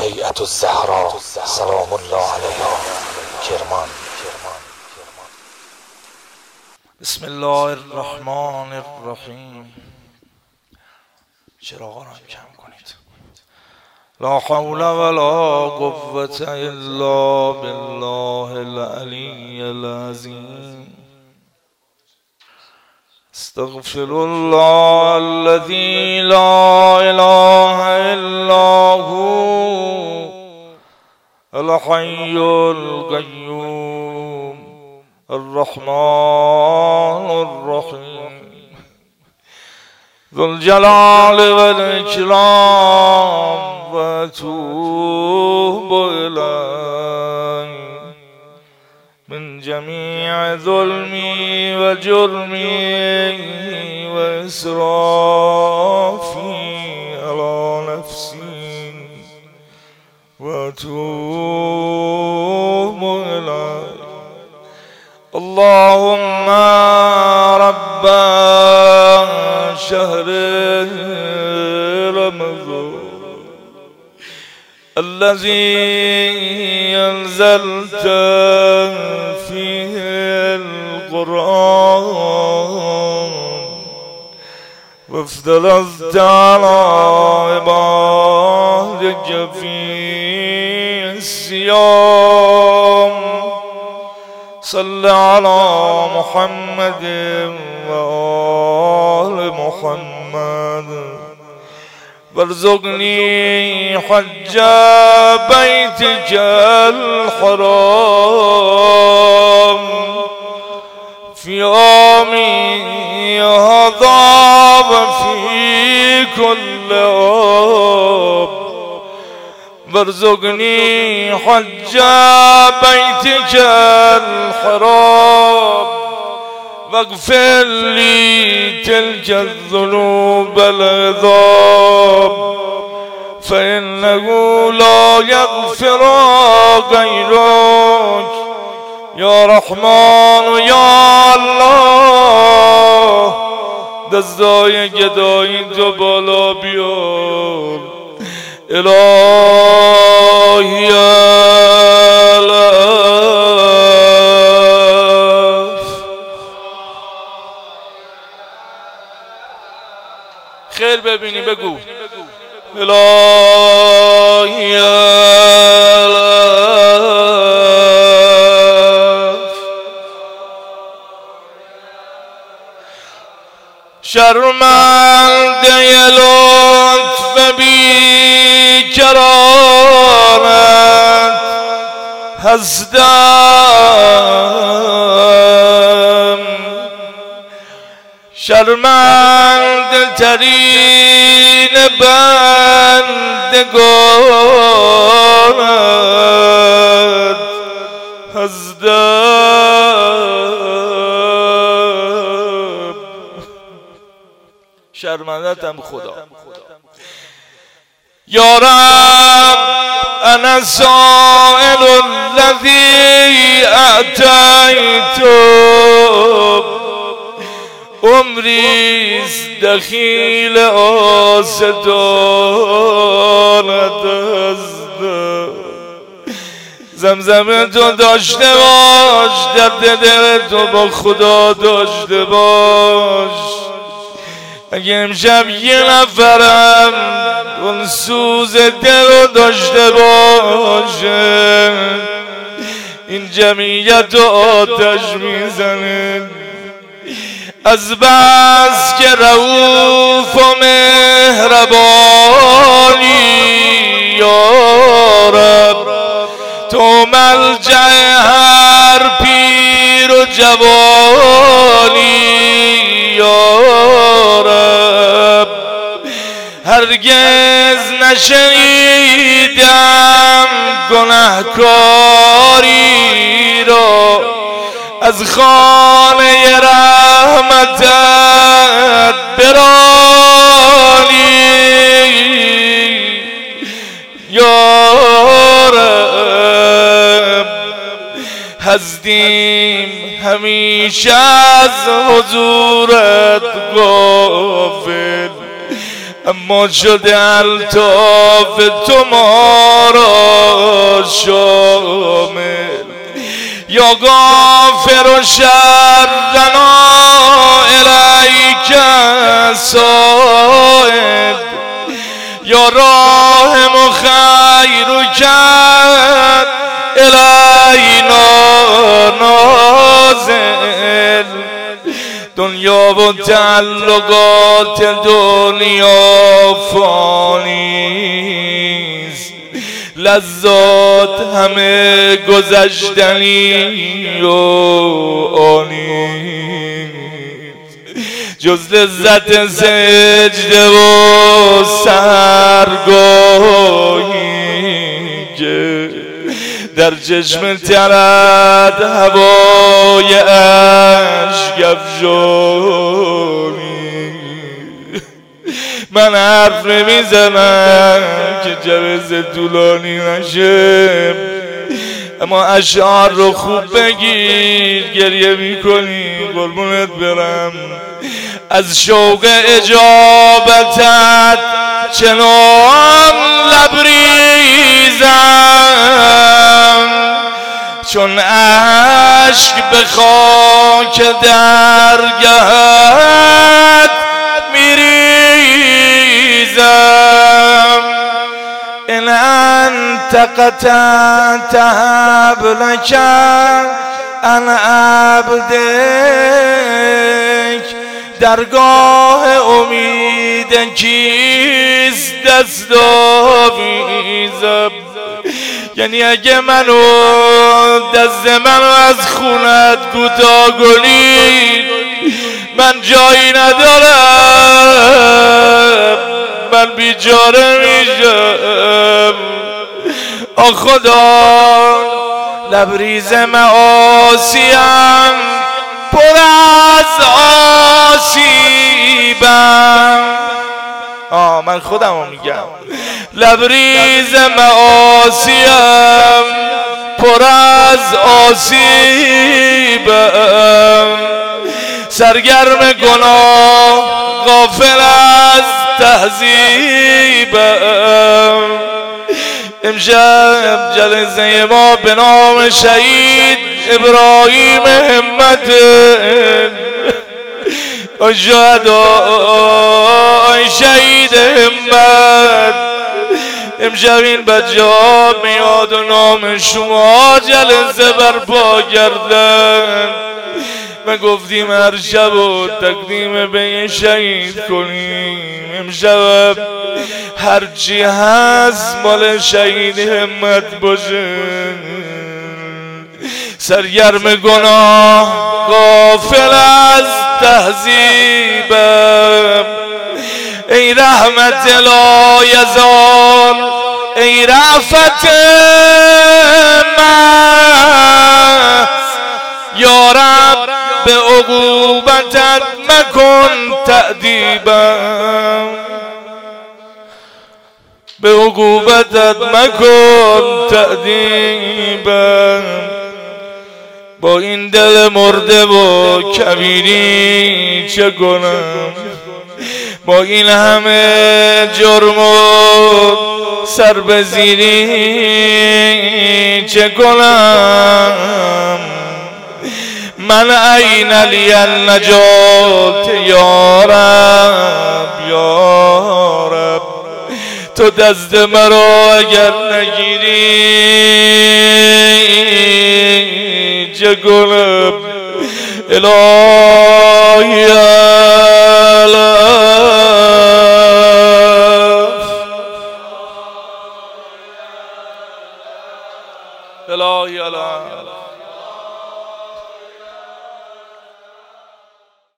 هیئت الزهرا سلام الله علیها کرمان. بسم الله الرحمن الرحیم. چراغا رو کم کنید. لا حول ولا قوة الا بالله العلی العظیم. استغفر الله الذي لا اله الا هو الحي القيوم الرحمن الرحيم ذو الجلال والإكرام وأتوب إليه من جميع ظلمي وجرمي وإسرافي على نفسي وأتوب إليه. اللهم رب شهر رمضان الذي أنزلت فيه القرآن وافترضت على عبادك فيه الصيام. صل على محمد وآل محمد وارزقني حج بيتك الحرام في يومي هذا وفي كل عام. وارزقني حج بيتك الحرام واغفر لي تلك الذنوب العظام فإنه لا يغفر غيرك يا رحمن يا الله. دستای گدایی تو بالا بیار الهی خیر ببینی بگو الهی شرمنده لطف بی کرانت هستم. شرمنده ترین بندگانت هستم. شرمندتم خدا. یا رب انا سائل الذی اعطیت عمری دخیل آستانت هستم. زمزم تو داشته باش، درد دل تو با خدا داشته باش. اگه امشب یه نفرم اون سوز دل رو داشته باشه این جمعیت رو آتش میزنه. از بس که رؤوف و مهربانی یا رب تو ملجأ هر پیر و جوانی یا رب. هرگز نشنیدم گناهکاری را از خانه رحمتت برانی یا رب. هستیم همیشه از حضورت غافل اما شده الطاف تو ما را شامل. یا غافر و شرنا الیک سائد، یا راحم و خیرک الینا نازل. دنیا و تعلقات دنیا فانیست، لذات همه گذشتنی و آنیست. جز لذت سجده و سرگاهی که در چشم ترد هوای عشق افشانی. من حرف نمیزنم که جلسه طولانی نشه، اما اشعار رو خوب بگیر، گریه میکنی قربونت برم. از شوق اجابتت چنان لبریزم، چون اشک به خاک درگهت میریزم. ان انت قطعت حبلک عن عبدک، درگاه امید کیست دست آویزم. یعنی اگه منو دست منو از خونت کوتاه کنی، من جایی ندارم، من بیچاره میشم. آ خدا لبریز معاصیم، پر از آسیبم. من خودمو میگم. لبریز معاصیم، پر از آسیبم. سرگرم گناه، غافل از تهذیبم. امشب جلسه ما به نام شهید ابراهیم همت و شهدای شهید همت. امشب این بچه ها میاد و نام شما جلسه برپا کردن و گفتیم هر شب و تقدیم به یه شهید کنیم. امشب هرچی هست مال شهید همت باشه. سرگرم گناه، غافل از تهذیبم. ای رحمت لایزال، ای رأفت محض، یا رب به عقوبتت مکن تأدیبم، به عقوبتت مکن تأدیبم. با این دل مرده و کبیری چه کنم؟ با این همه جرم و سر به زیری چه کنم؟ من عین لی النجات یا رب، یا رب تو دست مرا اگر نگیری چه کنم؟ الهی الهی